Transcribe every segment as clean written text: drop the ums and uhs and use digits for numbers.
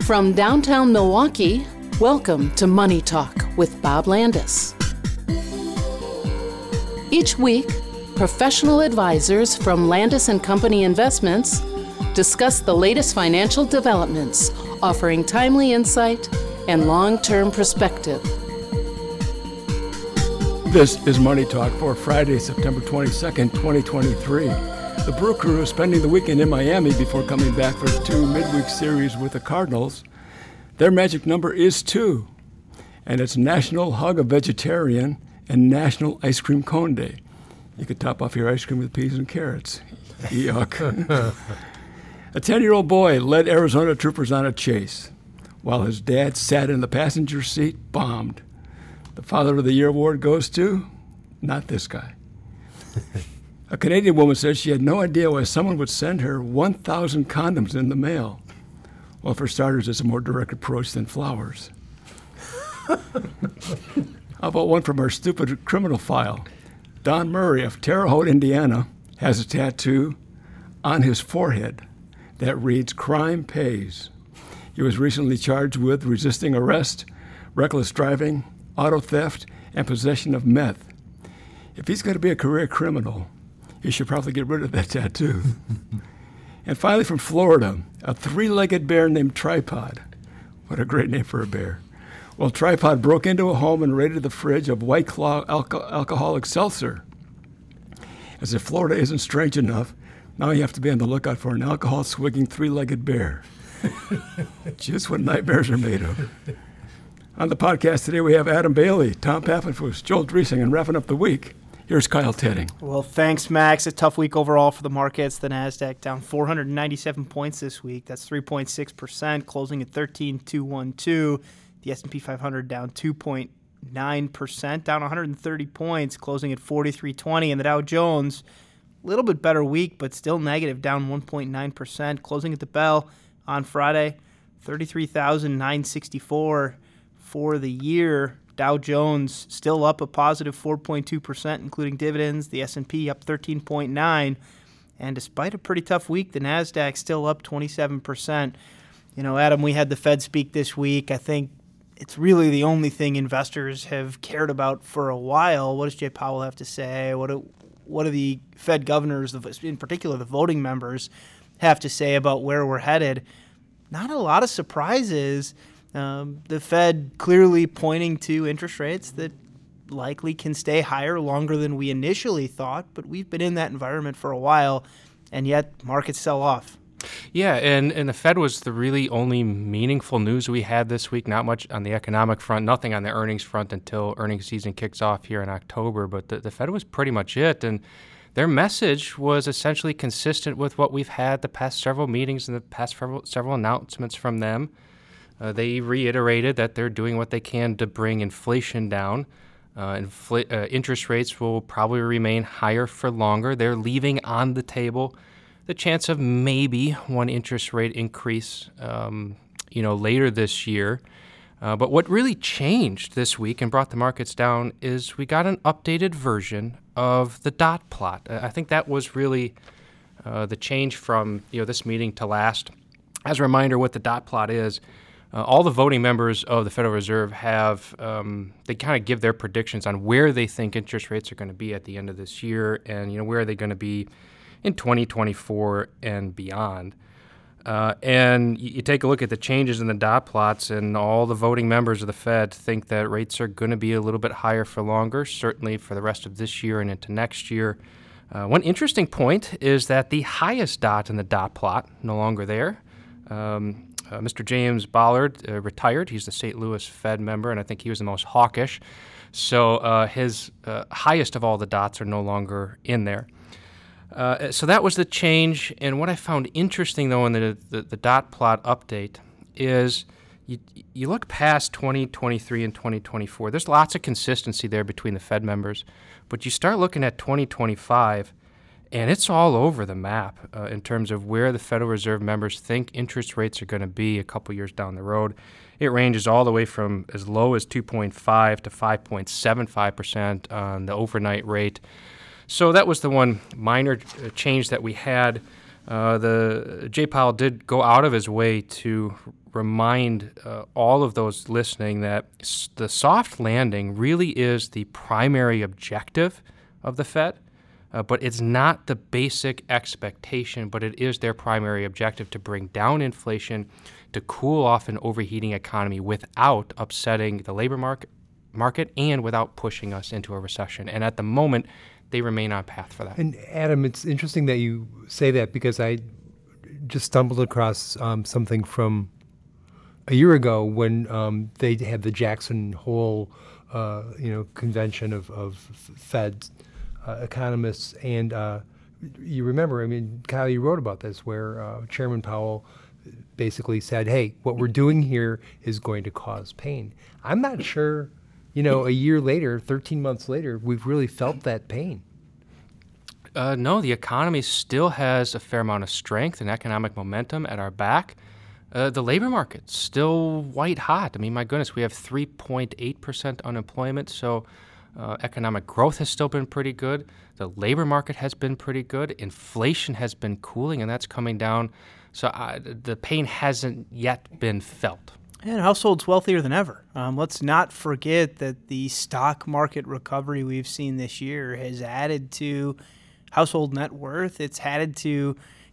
From downtown Milwaukee, welcome to Money Talk with Bob Landis. Each week, professional advisors from Landis & Company Investments discuss the latest financial developments, offering timely insight and long-term perspective. This is Money Talk for Friday, September 22nd, 2023. The Brew Crew is spending the weekend in Miami before coming back for 2 midweek series with the Cardinals. Their magic number is 2, and it's National Hug a Vegetarian and National Ice Cream Cone Day. You could top off your ice cream with peas and carrots. Yuck. A 10-year-old boy led Arizona troopers on a chase while his dad sat in the passenger seat, bombed. The Father of the Year award goes to not this guy. A Canadian woman said she had no idea why someone would send her 1,000 condoms in the mail. Well, for starters, it's a more direct approach than flowers. How about one from our stupid criminal file? Don Murray of Terre Haute, Indiana, has a tattoo on his forehead that reads, "Crime Pays." He was recently charged with resisting arrest, reckless driving, auto theft, and possession of meth. If he's going to be a career criminal, he should probably get rid of that tattoo. And finally, from Florida, a 3-legged bear named Tripod. What a great name for a bear. Well, Tripod broke into a home and raided the fridge of White Claw alcoholic seltzer. As if Florida isn't strange enough, now you have to be on the lookout for an alcohol-swigging 3-legged bear. Just what nightmares are made of. On the podcast today, we have Adam Bailey, Tom Pappenfuss, Joel Driesing, and wrapping up the week, here's Kyle Tedding. Well, thanks, Max. A tough week overall for the markets. The NASDAQ down 497 points this week. That's 3.6%, closing at 13,212. The S&P 500 down 2.9%, down 130 points, closing at 4320. And the Dow Jones, a little bit better week, but still negative, down 1.9%, closing at the bell on Friday, 33,964 for the year. Dow Jones still up a positive 4.2%, including dividends. The S&P up 13.9%. And despite a pretty tough week, the NASDAQ still up 27%. You know, Adam, we had the Fed speak this week. I think it's really the only thing investors have cared about for a while. What does Jay Powell have to say? What do the Fed governors, in particular the voting members, have to say about where we're headed? Not a lot of surprises. The Fed clearly pointing to interest rates that likely can stay higher longer than we initially thought, but we've been in that environment for a while, and yet markets sell off. Yeah, and the Fed was the really only meaningful news we had this week. Not much on the economic front, nothing on the earnings front until earnings season kicks off here in October, but the Fed was pretty much it, and their message was essentially consistent with what we've had the past several meetings and the past several announcements from them. They reiterated that they're doing what they can to bring inflation down. Interest rates will probably remain higher for longer. They're leaving on the table the chance of maybe one interest rate increase, later this year. But what really changed this week and brought the markets down is we got an updated version of the dot plot. I think that was really the change from this meeting to last. As a reminder, what the dot plot is. All the voting members of the Federal Reserve have, they kind of give their predictions on where they think interest rates are going to be at the end of this year and, where are they going to be in 2024 and beyond. And you take a look at the changes in the dot plots, and all the voting members of the Fed think that rates are going to be a little bit higher for longer, certainly for the rest of this year and into next year. One interesting point is that the highest dot in the dot plot, no longer there. Mr. James Ballard retired. He's the St. Louis Fed member, and I think he was the most hawkish. So his highest of all the dots are no longer in there. So that was the change. And what I found interesting, though, in the dot plot update is you look past 2023 and 2024. There's lots of consistency there between the Fed members. But you start looking at 2025, and it's all over the map in terms of where the Federal Reserve members think interest rates are going to be a couple years down the road. It ranges all the way from as low as 2.5 to 5.75% on the overnight rate. So that was the one minor change that we had. Jay Powell did go out of his way to remind all of those listening that the soft landing really is the primary objective of the Fed, but it's not the basic expectation, but it is their primary objective to bring down inflation, to cool off an overheating economy without upsetting the labor market and without pushing us into a recession. And at the moment, they remain on path for that. And Adam, it's interesting that you say that because I just stumbled across something from a year ago when they had the Jackson Hole, convention of Fed economists, and you remember, I mean, Kyle, you wrote about this, where Chairman Powell basically said, "Hey, what we're doing here is going to cause pain." I'm not sure, a year later, 13 months later, we've really felt that pain. No, the economy still has a fair amount of strength and economic momentum at our back. The labor market's still white hot. I mean, my goodness, we have 3.8% unemployment, so economic growth has still been pretty good. The labor market has been pretty good. Inflation has been cooling, and that's coming down. So the pain hasn't yet been felt. And households wealthier than ever. Let's not forget that the stock market recovery we've seen this year has added to household net worth. It's added to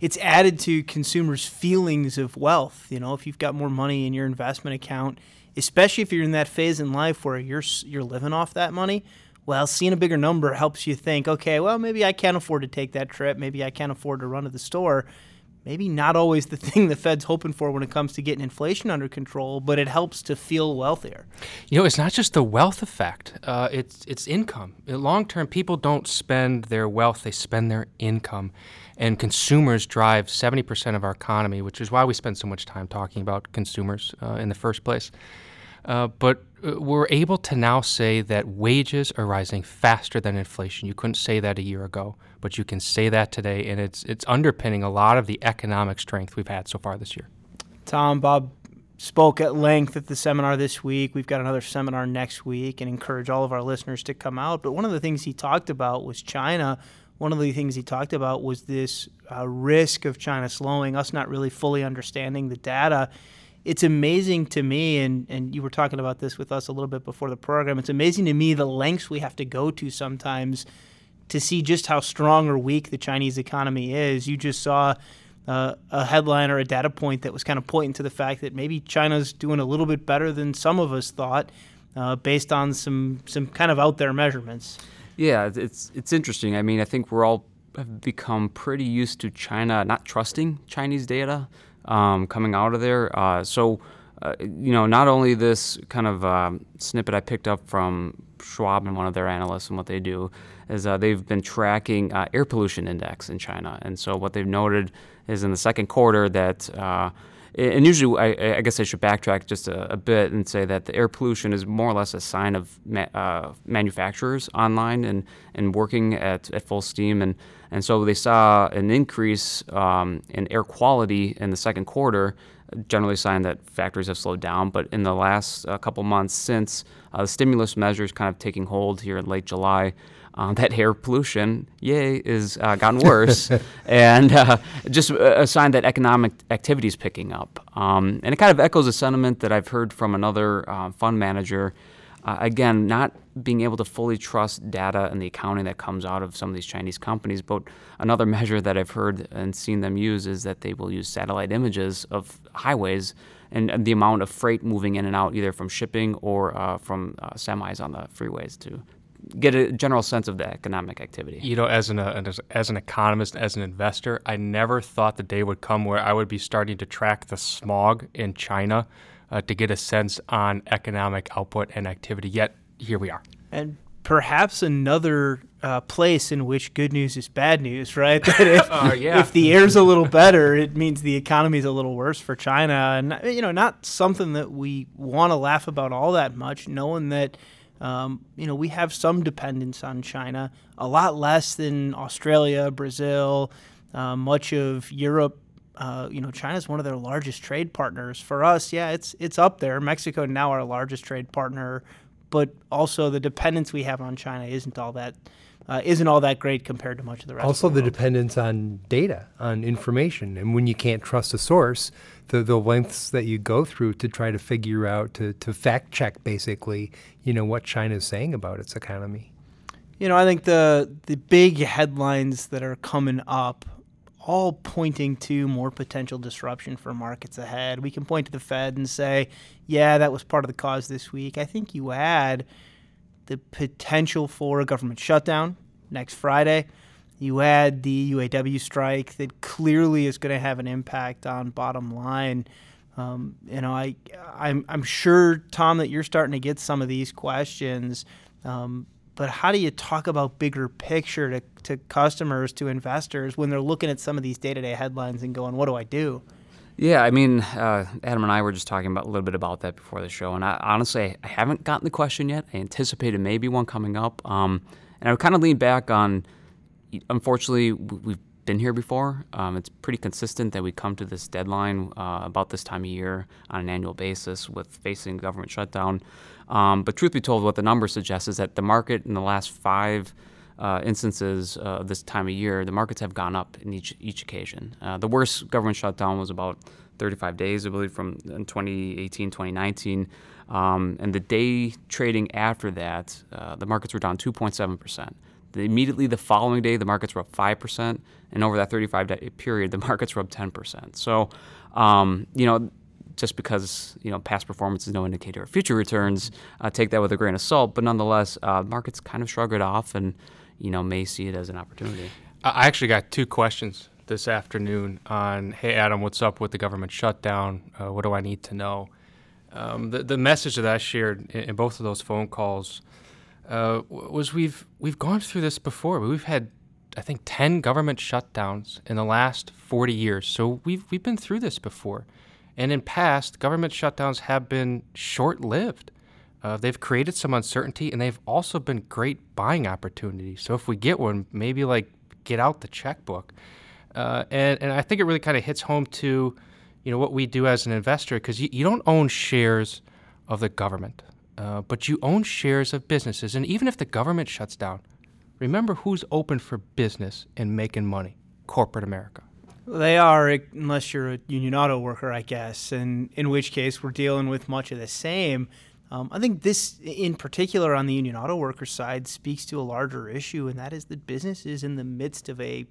consumers' feelings of wealth. If you've got more money in your investment account, especially if you're in that phase in life where you're living off that money, well, seeing a bigger number helps you think, okay, well, maybe I can't afford to take that trip. Maybe I can't afford to run to the store. Maybe not always the thing the Fed's hoping for when it comes to getting inflation under control, but it helps to feel wealthier. It's not just the wealth effect. It's income. Long-term, people don't spend their wealth. They spend their income. And consumers drive 70% of our economy, which is why we spend so much time talking about consumers in the first place. But we're able to now say that wages are rising faster than inflation. You couldn't say that a year ago, but you can say that today, and it's underpinning a lot of the economic strength we've had so far this year. Tom, Bob spoke at length at the seminar this week. We've got another seminar next week, and encourage all of our listeners to come out. But one of the things he talked about was China. One of the things he talked about was this risk of China slowing, us not really fully understanding the data. It's amazing to me, and you were talking about this with us a little bit before the program, it's amazing to me the lengths we have to go to sometimes to see just how strong or weak the Chinese economy is. You just saw a headline or a data point that was kind of pointing to the fact that maybe China's doing a little bit better than some of us thought based on some kind of out there measurements. Yeah, it's interesting. I mean, I think we're all have become pretty used to China not trusting Chinese data coming out of there. So not only this kind of snippet I picked up from Schwab and one of their analysts and what they do is they've been tracking air pollution index in China. And so what they've noted is in the second quarter that and usually, I guess I should backtrack just a bit and say that the air pollution is more or less a sign of manufacturers online and working at full steam. And so they saw an increase in air quality in the second quarter, generally a sign that factories have slowed down. But in the last couple months since the stimulus measures kind of taking hold here in late July, that air pollution, is gotten worse, and just a sign that economic activity is picking up. And it kind of echoes a sentiment that I've heard from another fund manager. Again, not being able to fully trust data and the accounting that comes out of some of these Chinese companies, but another measure that I've heard and seen them use is that they will use satellite images of highways and the amount of freight moving in and out, either from shipping or from semis on the freeways to get a general sense of the economic activity. As an economist, as an investor, I never thought the day would come where I would be starting to track the smog in China to get a sense on economic output and activity. Yet, here we are. And perhaps another place in which good news is bad news, right? That if the air's a little better, it means the economy's a little worse for China. And, not something that we want to laugh about all that much, knowing that we have some dependence on China, a lot less than Australia, Brazil, much of Europe. China's one of their largest trade partners. For us, it's up there. Mexico now our largest trade partner, but also the dependence we have on China isn't all that isn't all that great compared to much of the rest Also, of the the world. dependence on data, on information. And when you can't trust a source, the lengths that you go through to try to figure out, to fact check, basically, what China is saying about its economy. I think the big headlines that are coming up, all pointing to more potential disruption for markets ahead. We can point to the Fed and say, yeah, that was part of the cause this week. I think you add the potential for a government shutdown next Friday. You add the UAW strike that clearly is going to have an impact on bottom line. I'm sure, Tom, that you're starting to get some of these questions. But how do you talk about bigger picture to customers, to investors, when they're looking at some of these day-to-day headlines and going, what do I do? Yeah, I mean, Adam and I were just talking about a little bit about that before the show, and honestly, I haven't gotten the question yet. I anticipated maybe one coming up, and I would kind of lean back on, unfortunately, we've been here before. It's pretty consistent that we come to this deadline about this time of year on an annual basis with facing government shutdown. But truth be told, what the numbers suggest is that the market in the last 5 instances of this time of year, the markets have gone up in each occasion. The worst government shutdown was about 35 days, I believe, from in 2018, 2019. And the day trading after that, the markets were down 2.7%. Immediately the following day, the markets were up 5%, and over that 35-day period, the markets were up 10%. So, just because past performance is no indicator of future returns, take that with a grain of salt. But nonetheless, markets kind of shrug it off and may see it as an opportunity. I actually got 2 questions this afternoon on, hey, Adam, what's up with the government shutdown? What do I need to know? The message that I shared in both of those phone calls was we've gone through this before. We've had, I think, 10 government shutdowns in the last 40 years. So we've been through this before. And in past, government shutdowns have been short-lived. They've created some uncertainty, and they've also been great buying opportunities. So if we get one, maybe get out the checkbook. And I think it really kind of hits home to what we do as an investor, because you don't own shares of the government. But you own shares of businesses. And even if the government shuts down, remember who's open for business and making money? Corporate America. They are, unless you're a union auto worker, I guess, and in which case we're dealing with much of the same. I think this, in particular on the union auto worker side, speaks to a larger issue, and that is that business is in the midst of a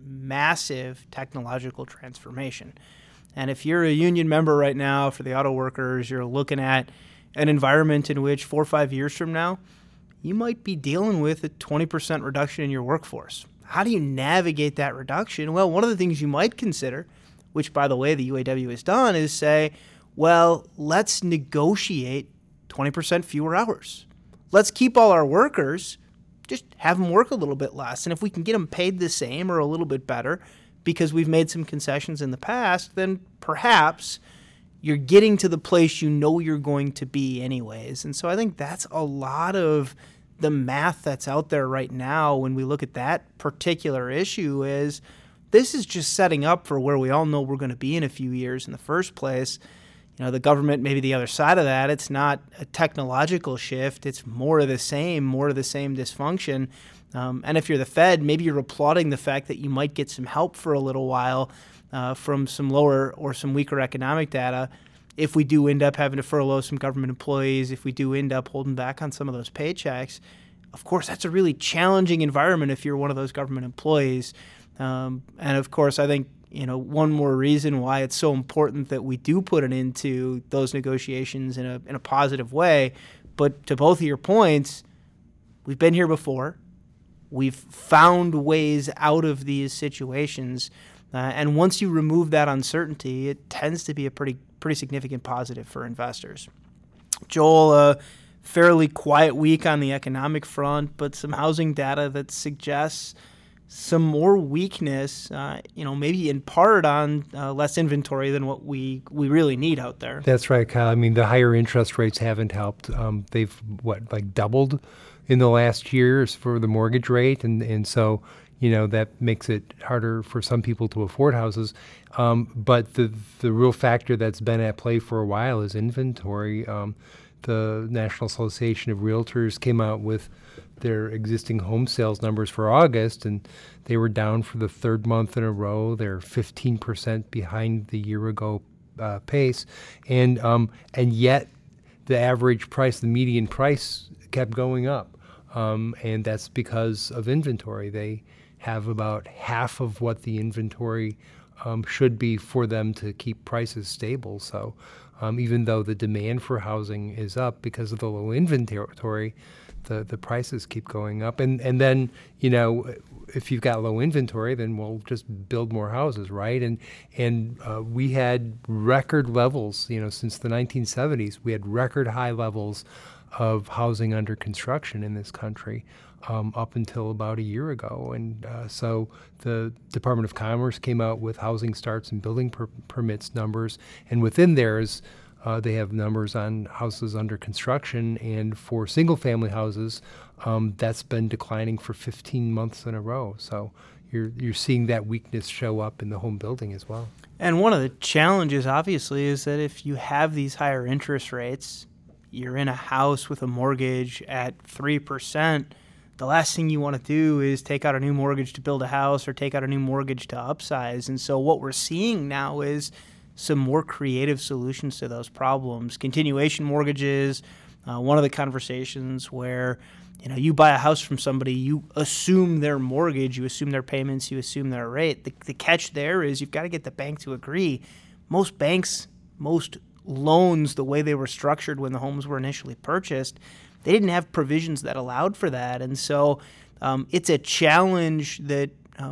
massive technological transformation. And if you're a union member right now for the auto workers, you're looking at an environment in which 4 or 5 years from now, you might be dealing with a 20% reduction in your workforce. How do you navigate that reduction? Well, one of the things you might consider, which, by the way, the UAW has done, is say, well, let's negotiate 20% fewer hours. Let's keep all our workers, just have them work a little bit less. And if we can get them paid the same or a little bit better because we've made some concessions in the past, then perhaps you're getting to the place you're going to be anyways. And so I think that's a lot of the math that's out there right now when we look at that particular issue. Is this is just setting up for where we all know we're going to be in a few years in the first place. The government, maybe the other side of that, it's not a technological shift. It's more of the same dysfunction. And if you're the Fed, maybe you're applauding the fact that you might get some help for a little while from some lower or some weaker economic data. If we do end up having to furlough some government employees, if we do end up holding back on some of those paychecks, of course, that's a really challenging environment if you're one of those government employees. And of course, I think, one more reason why it's so important that we do put it into those negotiations in a positive way. But to both of your points, we've been here before. We've found ways out of these situations. And once you remove that uncertainty, it tends to be a pretty significant positive for investors. Joel, a fairly quiet week on the economic front, but some housing data that suggests some more weakness, maybe in part on less inventory than what we really need out there. That's right, Kyle. I mean, the higher interest rates haven't helped. They've, doubled in the last year for the mortgage rate, and so that makes it harder for some people to afford houses. But the real factor that's been at play for a while is inventory. The National Association of Realtors came out with their existing home sales numbers for August, and they were down for the third month in a row. They're 15% behind the year ago pace, and yet the average price, the median price, kept going up, and that's because of inventory. They have about half of what the inventory should be for them to keep prices stable. So even though the demand for housing is up because of the low inventory, the prices keep going up. And then, if you've got low inventory, then we'll just build more houses, right? And we had record levels, since the 1970s, we had record high levels of housing under construction in this country up until about a year ago. And so the Department of Commerce came out with housing starts and building permits numbers, and within theirs, they have numbers on houses under construction, and for single-family houses, that's been declining for 15 months in a row. So you're seeing that weakness show up in the home building as well. And one of the challenges, obviously, is that if you have these higher interest rates, you're in a house with a mortgage at 3%, the last thing you want to do is take out a new mortgage to build a house or take out a new mortgage to upsize. And so what we're seeing now is some more creative solutions to those problems. Continuation mortgages, one of the conversations where you buy a house from somebody, you assume their mortgage, you assume their payments, you assume their rate. The catch there is you've got to get the bank to agree. Most banks, most loans, the way they were structured when the homes were initially purchased, they didn't have provisions that allowed for that. And so it's a challenge that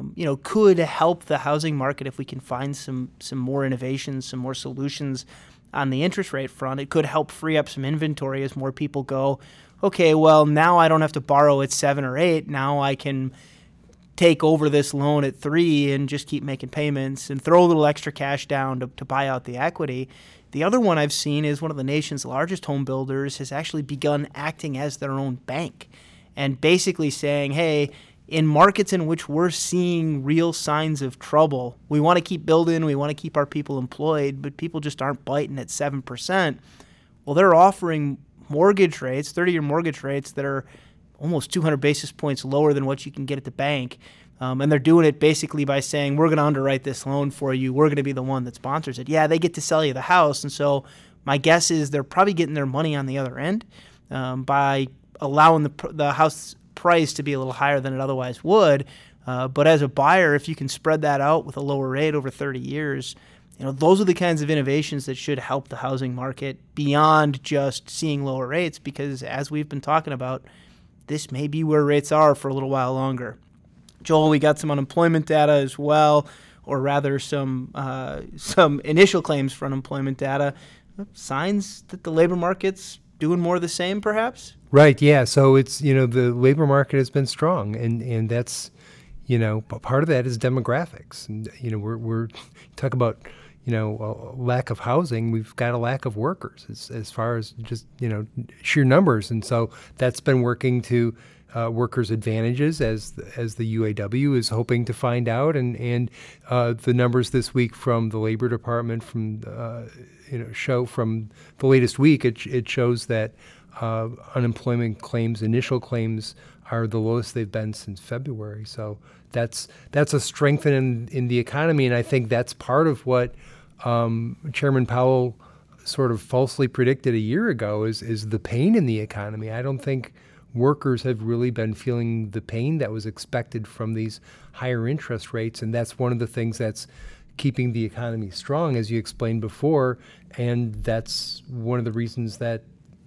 could help the housing market if we can find some more innovations, some more solutions on the interest rate front. It could help free up some inventory as more people go, okay, well, now I don't have to borrow at 7 or 8. Now I can take over this loan at 3 and just keep making payments and throw a little extra cash down to buy out the equity. The other one I've seen is one of the nation's largest home builders has actually begun acting as their own bank and basically saying, hey, in markets in which we're seeing real signs of trouble, we want to keep building, we want to keep our people employed, but people just aren't biting at 7%. Well, they're offering mortgage rates, 30-year mortgage rates that are almost 200 basis points lower than what you can get at the bank. And they're doing it basically by saying, we're going to underwrite this loan for you. We're going to be the one that sponsors it. Yeah, they get to sell you the house. And so my guess is they're probably getting their money on the other end by allowing the house price to be a little higher than it otherwise would. But as a buyer, if you can spread that out with a lower rate over 30 years, those are the kinds of innovations that should help the housing market beyond just seeing lower rates, because as we've been talking about, this may be where rates are for a little while longer. Joel, we got some unemployment data as well, or rather some initial claims for unemployment data, signs that the labor market's doing more of the same, perhaps? Right, yeah. So it's, the labor market has been strong, and that's, part of that is demographics. And, we're talk about, a lack of housing. We've got a lack of workers as far as just, sheer numbers. And so that's been working to workers' advantages as the UAW is hoping to find out. And the numbers this week from the Labor Department show from the latest week, it shows that unemployment claims, initial claims, are the lowest they've been since February. So that's a strength in the economy, and I think that's part of what Chairman Powell sort of falsely predicted a year ago is the pain in the economy. I don't think workers have really been feeling the pain that was expected from these higher interest rates, and that's one of the things that's keeping the economy strong, as you explained before, and that's one of the reasons that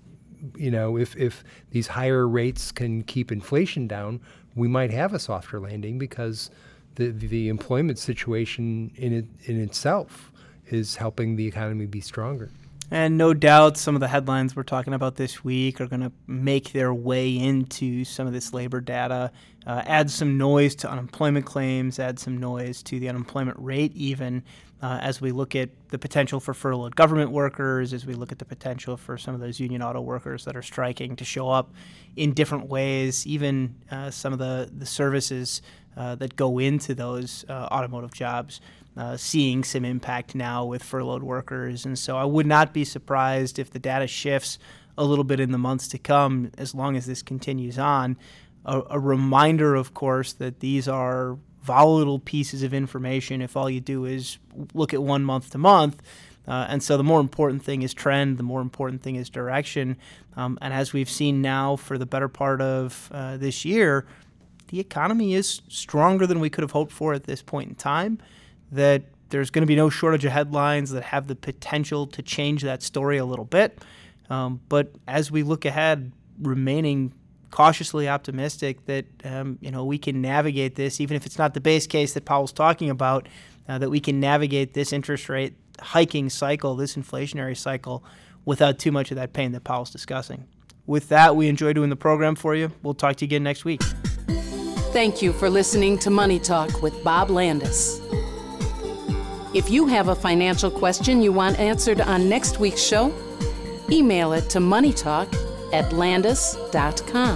if these higher rates can keep inflation down, we might have a softer landing, because the employment situation in itself is helping the economy be stronger. And no doubt some of the headlines we're talking about this week are going to make their way into some of this labor data, add some noise to unemployment claims, add some noise to the unemployment rate even, as we look at the potential for furloughed government workers, as we look at the potential for some of those union auto workers that are striking to show up in different ways, even some of the services that go into those automotive jobs, seeing some impact now with furloughed workers. And so I would not be surprised if the data shifts a little bit in the months to come, as long as this continues on. a reminder, of course, that these are volatile pieces of information if all you do is look at 1 month to month. And so the more important thing is trend, the more important thing is direction. And as we've seen now for the better part of this year, the economy is stronger than we could have hoped for at this point in time, that there's going to be no shortage of headlines that have the potential to change that story a little bit. But as we look ahead, remaining cautiously optimistic that we can navigate this, even if it's not the base case that Powell's talking about, that we can navigate this interest rate hiking cycle, this inflationary cycle, without too much of that pain that Powell's discussing. With that, we enjoy doing the program for you. We'll talk to you again next week. Thank you for listening to Money Talk with Bob Landis. If you have a financial question you want answered on next week's show, email it to moneytalk@landis.com.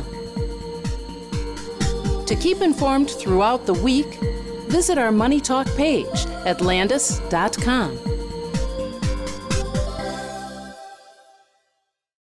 To keep informed throughout the week, visit our Money Talk page at landis.com.